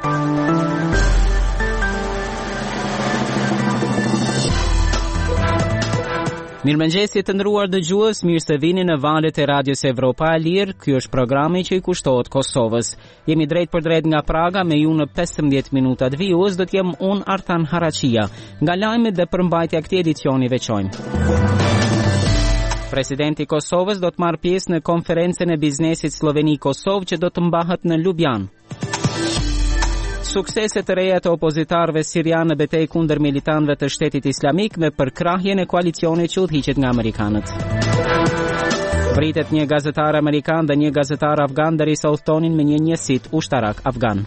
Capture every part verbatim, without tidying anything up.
Mirëmëngjesi të nderuar dëgjues, mirë se vini në valët e Radios Evropa e Lirë. Ky është programi që i kushtohet Kosovës. Jemi drejt për drejt nga Praga me ju në pesëmbëdhjetë minutat vijues, do të jem unë Artan Harachia. Nga lajmet dhe përmbajtja këtij edicioni veçojmë. Presidenti i Kosovës do të marrë pjesë në konferencën e biznesit Sloveni-Kosovë që do të mbahet në Ljubljanë. Sukseset të reja të opozitarëve sirianë në betejë kundër militantëve të Shtetit Islamik me përkrahjen e koalicionit që udhëhiqet nga amerikanët. Vritet një gazetar amerikan dhe një gazetar afgan derisa udhtonin me një njësit ushtarak afgan.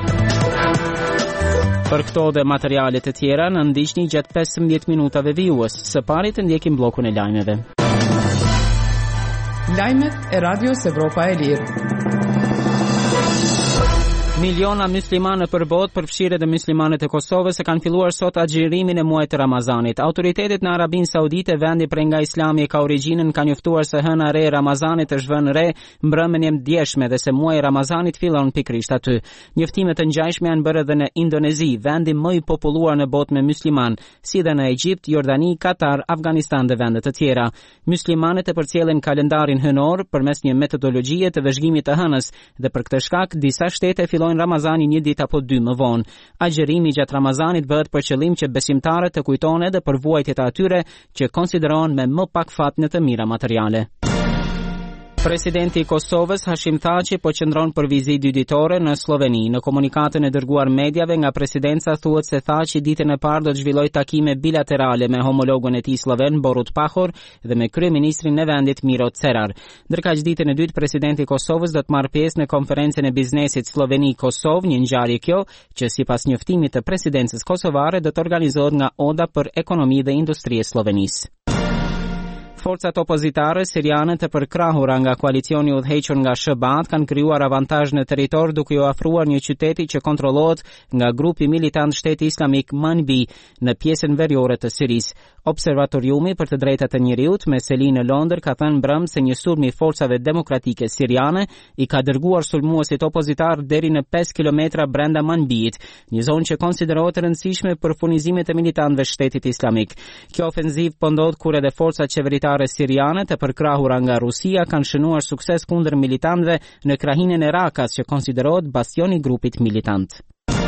Për këto dhe materiale të tjera në ndiqni gjatë pesëmbëdhjetë minutave vijues. Së pari të ndjekim bllokun e lajmeve. Lajmet e Radios Evropa e Lirë. Miliona muslimane për botë, përfshirë dhe muslimanët e Kosovës, e kanë filluar sot agjërimin e muajit të Ramazanit. Autoritetet në Arabinë Saudite, vendi prej nga Islami e ka origjinën, kanë njoftuar se hëna re e Ramazanit është vënë re mbrëmjen e mdjeshme dhe se muaji i Ramazanit fillon pikërisht aty. Njoftimet të ngjashme janë bërë edhe në Indonezi, vendi më i populluar në botë me musliman, si dhe në Egjipt, Jordani, Katar, Afganistan dhe vende të tjera. Muslimanët e përcjellin kalendarin hënor përmes një metodologjie të vëzhgimit të hënës dhe për këtë shkak disa shtete fillojnë Ramazani një ditë apo dy më vonë. Agjërimi gjatë Ramazanit bëhet për qëllim që besimtarët të kujtojnë edhe për vuajtjet e atyre që konsiderohen me më pak fat në të mira materiale. Presidenti i Kosovës, Hashim Thaçi, po qëndron për vizitë dy ditore në Sloveni. Në komunikatën e dërguar mediave nga presidenca thuhet se Thaçi ditën e parë do të zhvillojë takime bilaterale me homologun e tij sloven Borut Pahor dhe me kryeministrin e vendit Miro Cerar. Ndërkaq ditën e dytë presidenti i Kosovës do të marrë pjesë në konferencën e biznesit Sloveni-Kosovë, një ngjarje kjo që sipas njoftimit të presidencës kosovare do të organizohet nga Oda për Ekonomi dhe Industri e Slovenisë. Forcat opozitare siriane të përkrahura nga koalicioni udhëhequr nga S B A T kanë krijuar avantazh në territor duke u afruar një qyteti që kontrollohet nga grupi militant Shteti Islamik Manbi në pjesën veriore të Sirisë. Observatoriumi për të drejtat e njerëzit me seli në Londër ka thënë mbrëm se një sulm i forcave demokratike siriane i ka dërguar sulmuesit opozitar deri në pesë kilometra brenda Manbijit, një zonë që konsiderohet e rëndësishme për furnizimet e militantëve Shtetit Islamik. Kjo ofenziv po ndodh kur edhe forcat qeveritare siriane të përkrahura nga Rusia kanë shënuar sukses kundër militantëve në krahinën e Rakas që konsiderohet bastioni i grupit militant.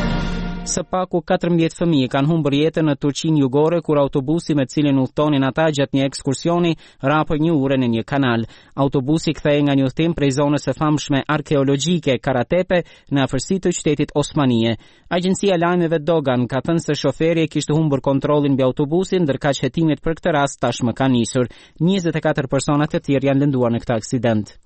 Së paku katërmbëdhjetë fëmijë kanë humbur jetën në Turqinë jugore kur autobusi me cilin udhtonin ata gjatë një ekskursioni ra për një ure në një kanal. Autobusi kthehej nga një udhtim prej zonës së famshme arkeologjike Karatepe në afërsi të qytetit Osmanie. Agjencia e lajmeve Dogan ka thënë se shoferi e kishte humbur kontrollin mbi autobusin, ndërkaq hetimet për këtë rast tashmë kanë nisur. njëzet e katër persona të tjerë janë lënduar në këtë aksident.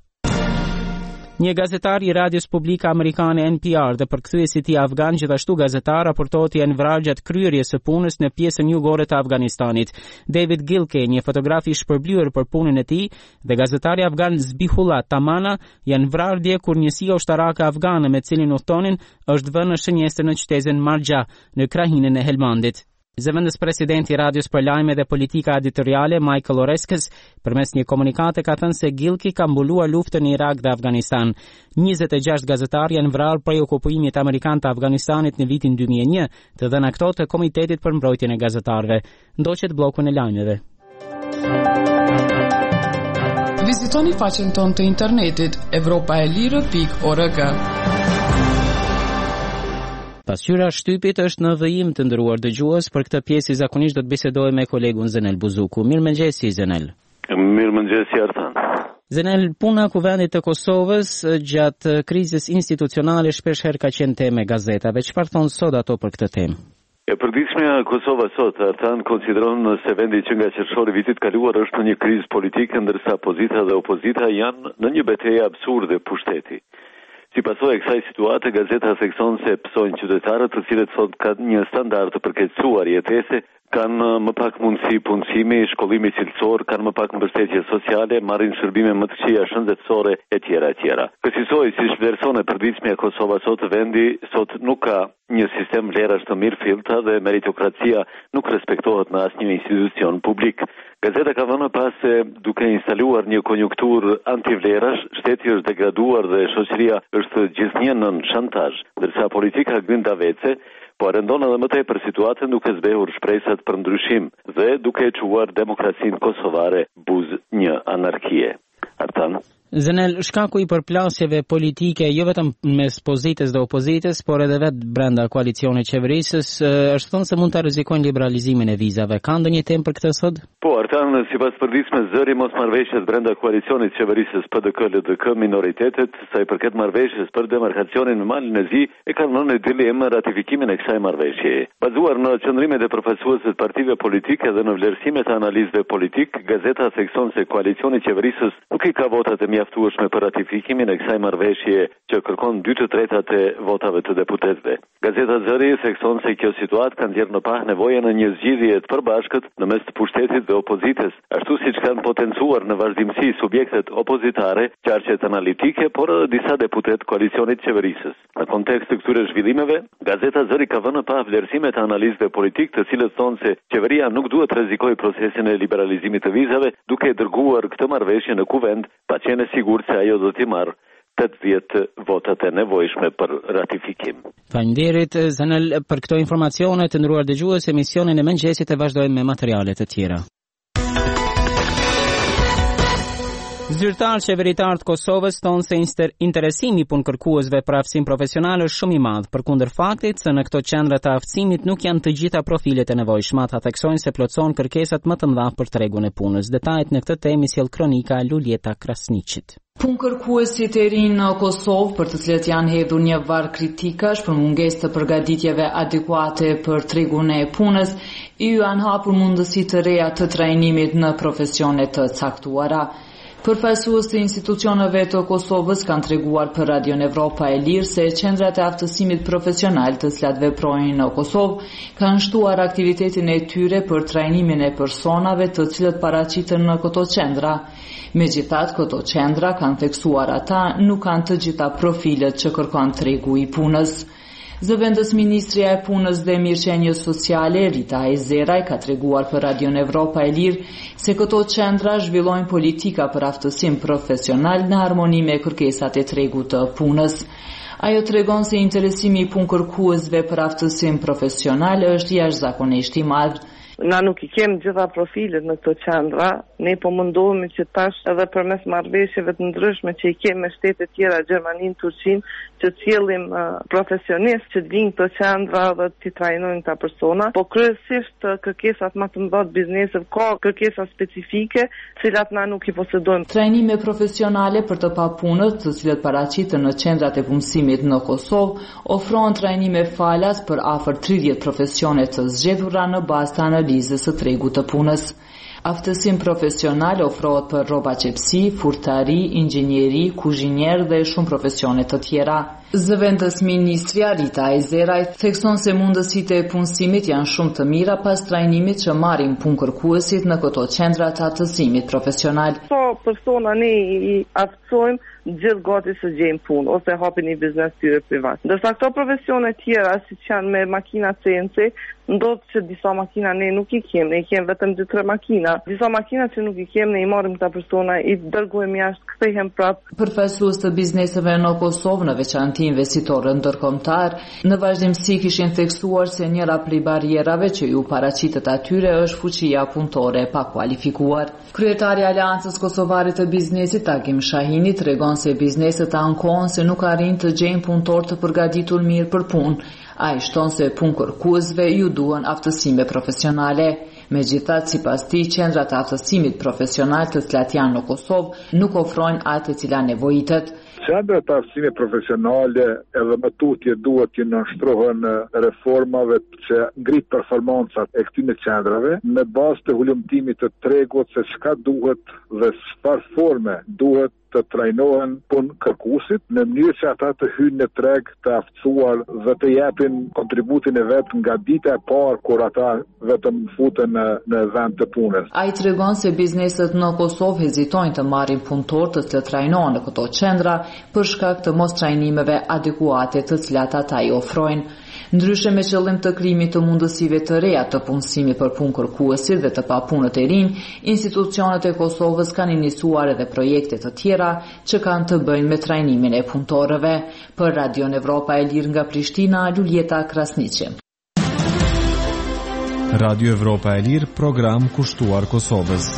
Një gazetar i radios publike amerikane N P R dhe përkthyesi i tij afgan, gjithashtu gazetar, raportohet janë vrarë gjatë kryerjes së punës në pjesën jugore të Afganistanit. David Gilkey, një fotograf i shpërblyer për punën e tij, dhe gazetari afgan Zbihullah Tamana janë vrarë dje kur njësia ushtarake afgane me cilin udhtonin është vënë në shënjestër në qytetin Marja në krahinën e Helmandit. Zëvendës presidenti i Radios për Lajme dhe Politika Editoriale Michael Oreskes përmes një komunikate ka thënë se Gilkey ka mbuluar luftën në Irak dhe Afganistan. njëzet e gjashtë gazetarë janë vrarë prej okupimit amerikan të Afganistanit në vitin dy mijë e një, të dhëna këto të Komitetit për Mbrojtjen e Gazetarëve. Ndoqet bllokun e lajmeve. Vizitoni faqen tonë të internetit evropa e lirë pikë org. Pasqyra shtypit është në vëjim të ndëruar dëgjues, për këtë pjesë zakonisht do të bisedoj me kolegun Zenel Buzuku. Mirëmëngjesi Zenel. Mirëmëngjesi Artan. Zenel, puna kuvendit të Kosovës gjatë krizës institucionale shpesh herë ka qenë temë e gazetave. Çfarë thon sot ato për këtë temë? E përditshmja Kosova sot, Artan, konsideron se vendi që nga qershori vitit kaluar është në një krizë politike, ndërsa pozita dhe opozita janë në një betejë absurde pushteti. Si pasojë e kësaj situate, gazeta thekson se psojnë qytetarët të cilët sot kanë një standard të përkeqësuar jetese kanë më pak mundësi punësimi, shkollimi cilësor, kanë më pak mbështetje sociale, marrin shërbime më të këqija shëndetësore e tjera e tjera. Kësaj si vlerëson e përditshmja e Kosovës sot, vendi sot nuk ka një sistem vlerash të mirë fillta dhe meritokracia nuk respektohet në asnjë institucion publik. Gazeta ka vënë pas se duke instaluar një konjunktur antivlerash, shteti është degraduar dhe shoqëria është gjithnjë nën shantazh, ndërsa politika gënda vece, po rendon edhe më tepër situatën duke zbehur shpresat për ndryshim dhe duke e çuar demokracinë kosovare buz një anarkie. Artan Zenel, shkaku i përplasjeve politike jo vetëm mes pozitës dhe opozitës, por edhe vetë brenda koalicionit qeverisës, është thënë se mund të rrezikojnë liberalizimin e vizave. Ka ndonjë temë për këtë sot? Po, Artan, sipas përditshme zëri mosmarrëveshjes brenda koalicionit qeverisës P D K L D K minoritetet, sa i përket marrëveshjes për demarkacionin në malin e zi, e kanë vënë në dilemë ratifikimin e kësaj marrëveshjeje. Bazuar në qëndrimet e përfaqësuesve të partive politike dhe në vlerësimet e analizëve politik, gazeta thekson se koalicioni qeverisës nuk i ka votat e mjaftueshme për ratifikimin e kësaj marrëveshje që kërkon dy të tretat e votave të deputetëve. Gazeta Zëri thekson se kjo situatë ka nxjerrë në pah nevojën e një zgjidhje të përbashkët në mes të pushtetit dhe opozitës, ashtu siç kanë potencuar në vazhdimsi subjektet opozitare, qarqet analitike, por edhe disa deputet koalicionit qeverisës. Në kontekst të këtyre zhvillimeve, Gazeta Zëri ka vënë në pah vlerësimet e analizëve politik, të cilët thonë se qeveria nuk duhet të rrezikojë procesin e liberalizimit të vizave duke dërguar këtë marrëveshje në kuvend pa qenë sigur se ajo do t'i marrë tetëdhjetë votat e nevojshme për ratifikim. Faleminderit Zenel për këto informacione. Të nderuar dëgjues, emisionin e mëngjesit e vazhdojmë me materiale të tjera. Zyrtar qeveritar të Kosovës thonë se interesimi punëkërkuesve për aftësim profesional është shumë i madh, përkundër faktit se në këto qendra të aftësimit nuk janë të gjitha profilet e nevojshme. Ata theksojnë se plotëson kërkesat më të mëdha për tregun e punës. Detajet në këtë temë sjell kronika Luljeta Krasniqit. Punëkërkuesit e rinë në Kosovë, për të cilët janë hedhur një varr kritikash për mungesë të përgatitjeve adekuate për tregun e punës, i janë hapur mundësi të reja të trajnimit në profesione të caktuara. Përfaqësues të institucioneve të Kosovës kanë treguar për Radion Evropa e Lirë se qendrat e aftësimit profesional të cilat veprojnë në Kosovë kanë shtuar aktivitetin e tyre për trajnimin e personave të cilët paraqiten në këto qendra. Megjithatë, këto qendra kanë theksuar ata nuk kanë të gjitha profilet që kërkon tregu i punës. Zëvendës Ministria e Punës dhe Mirëqenies Sociale, Rita Ezeraj, ka treguar për Radion Evropa e Lirë se këto qendra zhvillojnë politika për aftësim profesional në harmoni me kërkesat e tregut të punës. Ajo tregon se interesimi i punëkërkuesve për aftësim profesional është jashtëzakonisht i madh. Na nuk i kem gjitha profilet në këto qendra, ne po mundohemi që tash edhe përmes marrëveshjeve të ndryshme që i kemi me shtetet tjera, Gjermaninë, Turqinë, që cillim uh, profesionistë që të vinë këto qendra dhe të trajnojnë këta persona, po kryesisht uh, kërkesat më të mëdha të biznesit ka kërkesa specifike, të cilat na nuk i posedojmë. Trajnime profesionale për të papunët, të cilët paraqiten në qendrat e punësimit në Kosovë, ofron trajnime falas për afër tridhjetë profesione të zgjedhura në bazë të analizës së tregut të punës. Aftësim profesional ofrohet për rroba qepsi, furtari, inxhinieri, kuzhinier dhe shumë profesione të tjera. Zëvendës Ministria Rita Ezeraj thekson se mundësitë e punësimit janë shumë të mira pas trajnimit që marrin punëkërkuesit në këto qendra të aftësimit profesional. Po persona ne i aftësojmë gjithë gati së gjejmë punë ose hapin një biznes tyre privat. Ndërsa këto profesione tjera, siç janë me makina C N C, ndodh që disa makina ne nuk i kemi, ne i kemi vetëm dy tre makina. Disa makina që nuk i kemi, ne i marrim këta persona, i dërgojmë jashtë, kthehen prapë. Përfaqësues të bizneseve në Kosovë, në veçantë investitorë ndërkombëtar, në vazhdimsi kishin theksuar se njëra prej barrierave që ju paraqitet atyre është fuqia punëtore e pakualifikuar. Kryetari i Aleancës Kosovare të Biznesit, Agim Shahini, tregon se bizneset ankohen se nuk arrin të gjejnë punëtor të përgatitur mirë për punë. Ai shton se punëkërkuesve ju duhen aftësime profesionale. Megjithatë, sipas tij, qendrat e aftësimit profesional të cilat janë në Kosovë nuk ofrojnë atë e cila nevojitet. Qendrat e aftësimit profesionale edhe më tutje duhet të nënshtrohen reformave që ngrit performancat e këtyre qendrave në bazë të hulumtimit të tregut se çka duhet dhe çfarë forme duhet të trajnohen punë kërkuesit në mënyrë që ata të hyjnë në treg të aftësuar dhe të japin kontributin e vet nga dita e parë kur ata vetëm futen në, në vend të punës. Ai tregon se bizneset në Kosovë hezitojnë të marrin punëtor të cilët trajnohen në këto qendra për shkak të mos trajnimeve adekuate të cilat ata i ofrojnë. Ndryshe me qëllim të krijimit të mundësive të reja të punësimit për punë kërkuesit dhe të papunët e rinj, institucionet e Kosovës kanë iniciuar edhe projekte të tjera që kanë të bëjnë me trajnimin e punëtorëve. Për Radio Evropa e Lirë nga Prishtina, Luljeta Krasniqi. Radio Evropa e Lirë, program kushtuar Kosovës.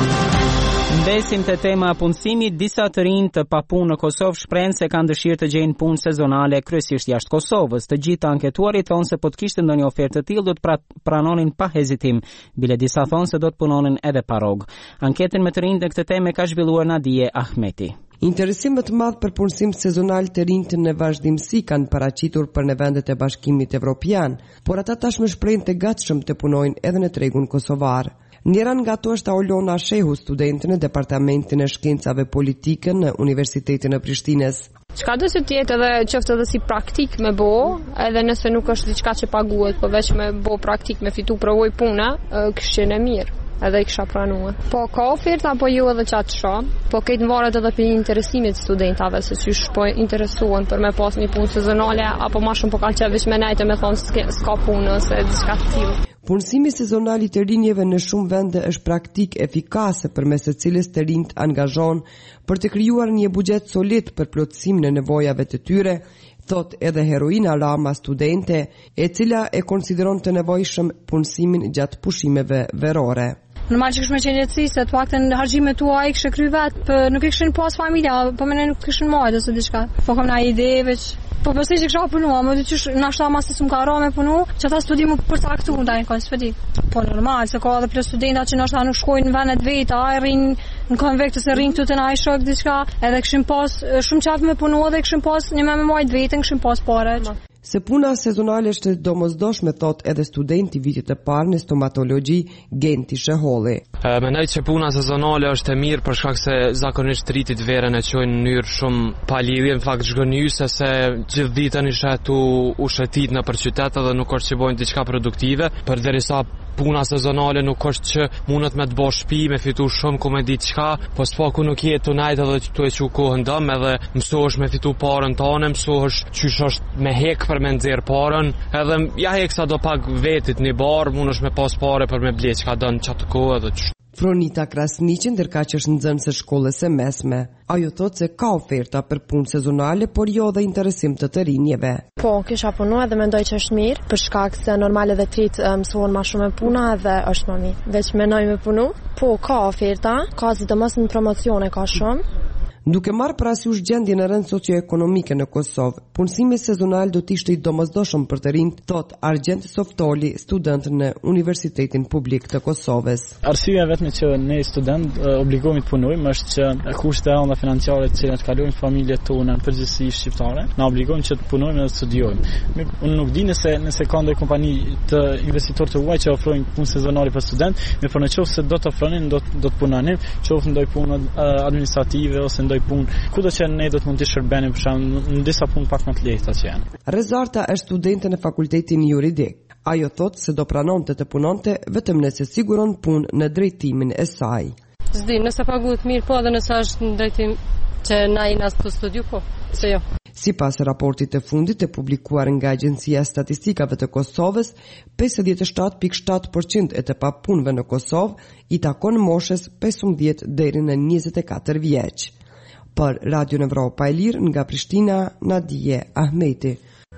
Ndesim të tema punësimit, disa të rinj të papunë në Kosovë shprehen se kanë dëshirë të gjejnë punë sezonale kryesisht jashtë Kosovës. Të gjithë anketuarit thonë se po të kishte ndonjë ofertë të tillë do të pra pranonin pa hezitim, bile disa thonë se do të punonin edhe pa rrogë. Anketën me të rinjt në këtë temë ka zhvilluar Nadije Ahmeti. Interesim më të madh për punësim sezonal të rinjt në vazhdimsi kanë paraqitur për në vendet e Bashkimit Evropian, por ata tashmë shprehin të gatshëm të punojnë edhe në tregun kosovar. Njëra nga ato është Aulona Shehu, studente në Departamentin e Shkencave Politike në Universitetin e Prishtinës. Çka do të jetë edhe qoftë edhe si praktik me bo, edhe nëse nuk është diçka që paguhet, por veç me bo praktik me fitu provoj puna, kështë qenë e mirë. Edhe i kisha pranuar. Po ka oferta apo jo edhe qatë shoh, po këtë varet edhe për interesimit studentave se qysh po interesohen për me pas një punë sezonale apo më shumë po kanë qenë veç me nejtë me thonë s'ka punë ose diçka të tillë. Punësimi sezonal i të rinjeve në shumë vende është praktik efikase përmes së cilës të rinjt angazhon për të krijuar një buxhet solid për plotësimin e nevojave të tyre, thot edhe Heroina Rama, studente, e cila e konsideron të nevojshëm punësimin gjatë pushimeve verore. Normal që kështë me qenë jetësi, se të paktën harxhimet tua i kështë kry vetë, për nuk i këshin pas familja, për me nuk këshin majtë ose diçka. Po kam na ide veç. Po përse që kësha punua, më të qysh nashta masi s'm ka ra me punu, që ta studimu përcaktu ndaj në konspedi. Po normal, se ka edhe plus studenta që nashta nuk shkojnë në venet veta, a rrin në konvekt ose rrin këtu të na i shok diçka, edhe këshin pas shumë qaf me punu dhe këshin pas një me me majtë vetën, këshin pas pare. Se puna sezonale është domosdoshme, thot edhe studenti vitit të parë në stomatologji Genti Sheholli. Mendoj që puna sezonale është e mirë për shkak se zakonisht rritit verën e çojnë në mënyrë shumë pa lidhje, në fakt zhgënjyse se gjithë ditën isha tu u shëtit në për qytet dhe nuk është që bojnë diçka produktive, përderisa puna sezonale nuk është që mundet me të bësh shtëpi, me fitu shumë ku me diçka, po s'paku nuk je tu najt edhe tu e çu kohën dëm, edhe mësohesh me fitu parën tonë, mësohesh çysh është me hek për me nxjerr parën, edhe ja hek sa do pak vetit një bar, mundesh me pas parë për me ble çka don çatë kohë edhe çu. Fronita Krasniqi, ndërka që është nxënëse shkollës së mesme. Ajo thot se ka oferta për punë sezonale, por jo dhe interesim të të rinjeve. Po, kisha punu edhe mendoj që është mirë, për shkak se normale dhe trit mësohen ma shumë e puna edhe është më mirë. Veç menoj me punu, po ka oferta, ka sidomos në promocione ka shumë. Duke marrë parasysh gjendjen e rëndë socioekonomike në Kosovë, punësimi sezonal do të ishte i domosdoshëm për të rinjt, thot Argjend Softoli, student në Universitetin Publik të Kosovës. Arsyeja vetëm që ne student obligohemi të punojmë është që kushtet e rënda financiare të cilat kalojnë familjet tona në përgjithësi shqiptare, na obligojnë që të punojmë dhe të studiojmë. Unë nuk di nëse nëse ka ndonjë kompani të investitor të huaj që ofrojnë punë sezonale për student, me për në qoftë se do të ofronin, do do të punonin, qoftë ndonjë punë administrative ose ndonjë punë, kudo që ne do të mund të shërbenim për shemb në disa punë pak më të lehta që janë. Rezarta është studente në fakultetin juridik. Ajo thot se do pranonte të punonte vetëm nëse siguron punë në drejtimin e saj. S'di, nëse paguhet mirë, po edhe nëse është në drejtim që na i nas të studiu, po, se jo. Si pas raportit të fundit të publikuar nga Agjencia Statistikave të Kosovës, pesëdhjetë e shtatë pikë shtatë përqind e të papunëve në Kosovë i takon moshës pesëmbëdhjetë deri në njëzet e katër vjeç. Për Radio Evropa e Lirë nga Prishtina, Nadije Ahmeti.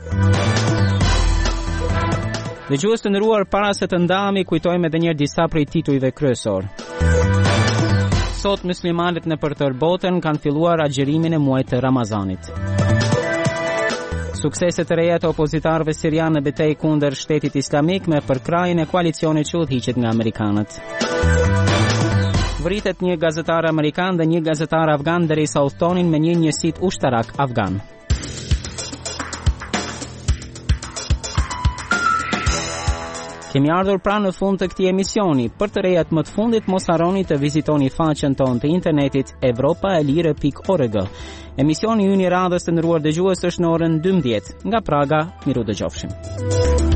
Dëgjues të nderuar, para se të ndahemi, kujtojmë edhe një herë disa prej titujve kryesor. Sot muslimanët në përtër botën kanë filluar agjërimin e muajit të Ramazanit. Sukseset e reja të opozitarëve sirianë në betejë kundër shtetit islamik me përkrahjen e koalicionit që udhëhiqet nga amerikanët. Vritet një gazetar amerikan dhe një gazetar afgan derisa udhtonin me një njësit ushtarak afgan. Kemi ardhur pra në fund të këtij emisioni. Për të rejat më të fundit, mos harroni të vizitoni faqen tonë të internetit europa e lire pikë org. Emisioni ynë i radhës të nderuar dëgjues është në orën dymbëdhjetë. Nga Praga, miru dëgjofshim.